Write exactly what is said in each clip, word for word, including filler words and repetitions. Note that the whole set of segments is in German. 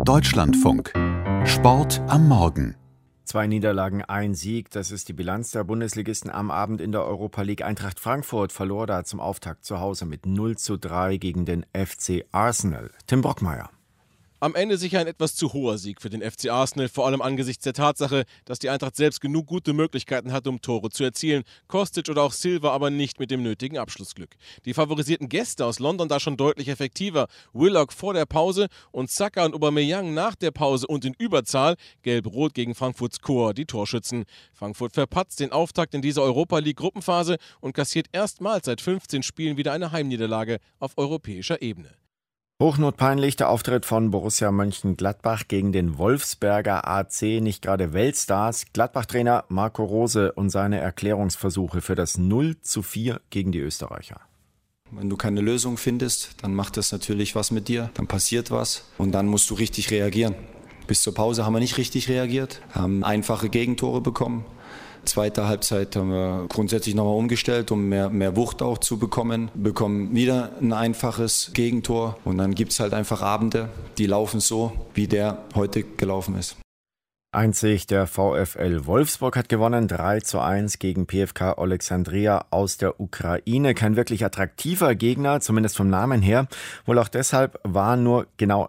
Deutschlandfunk. Sport am Morgen. Zwei Niederlagen, ein Sieg, das ist die Bilanz der Bundesligisten am Abend in der Europa League. Eintracht Frankfurt verlor da zum Auftakt zu Hause mit null zu drei gegen den F C Arsenal. Tim Brockmeier. Am Ende sicher ein etwas zu hoher Sieg für den F C Arsenal, vor allem angesichts der Tatsache, dass die Eintracht selbst genug gute Möglichkeiten hatte, um Tore zu erzielen. Kostic oder auch Silva aber nicht mit dem nötigen Abschlussglück. Die favorisierten Gäste aus London da schon deutlich effektiver. Willock vor der Pause und Saka und Aubameyang nach der Pause und in Überzahl. Gelb-Rot gegen Frankfurts Chor, die Torschützen. Frankfurt verpatzt den Auftakt in dieser Europa League-Gruppenphase und kassiert erstmals seit fünfzehn Spielen wieder eine Heimniederlage auf europäischer Ebene. Hochnotpeinlich der Auftritt von Borussia Mönchengladbach gegen den Wolfsberger A C, nicht gerade Weltstars. Gladbach-Trainer Marco Rose und seine Erklärungsversuche für das null zu vier gegen die Österreicher. Wenn du keine Lösung findest, dann macht das natürlich was mit dir, dann passiert was und dann musst du richtig reagieren. Bis zur Pause haben wir nicht richtig reagiert, haben einfache Gegentore bekommen. Zweite Halbzeit haben wir grundsätzlich nochmal umgestellt, um mehr, mehr Wucht auch zu bekommen. Bekommen wieder ein einfaches Gegentor und dann gibt es halt einfach Abende, die laufen so, wie der heute gelaufen ist. Einzig der VfL Wolfsburg hat gewonnen, drei zu eins gegen P F K Alexandria aus der Ukraine. Kein wirklich attraktiver Gegner, zumindest vom Namen her. Wohl auch deshalb waren nur genau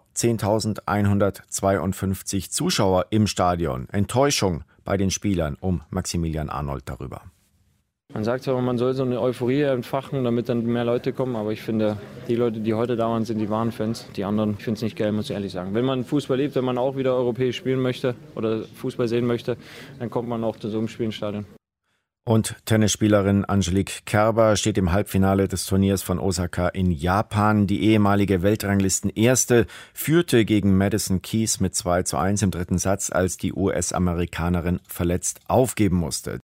zehntausendeinhundertzweiundfünfzig Zuschauer im Stadion. Enttäuschung bei den Spielern um Maximilian Arnold darüber. Man sagt zwar, man soll so eine Euphorie entfachen, damit dann mehr Leute kommen, aber ich finde, die Leute, die heute da waren, sind die wahren Fans. Die anderen, ich finde es nicht geil, muss ich ehrlich sagen. Wenn man Fußball liebt, wenn man auch wieder europäisch spielen möchte oder Fußball sehen möchte, dann kommt man auch zu so einem Spiel ins Stadion. Und Tennisspielerin Angelique Kerber steht im Halbfinale des Turniers von Osaka in Japan. Die ehemalige Weltranglisten-Erste führte gegen Madison Keys mit zwei zu eins im dritten Satz, als die U S-Amerikanerin verletzt aufgeben musste.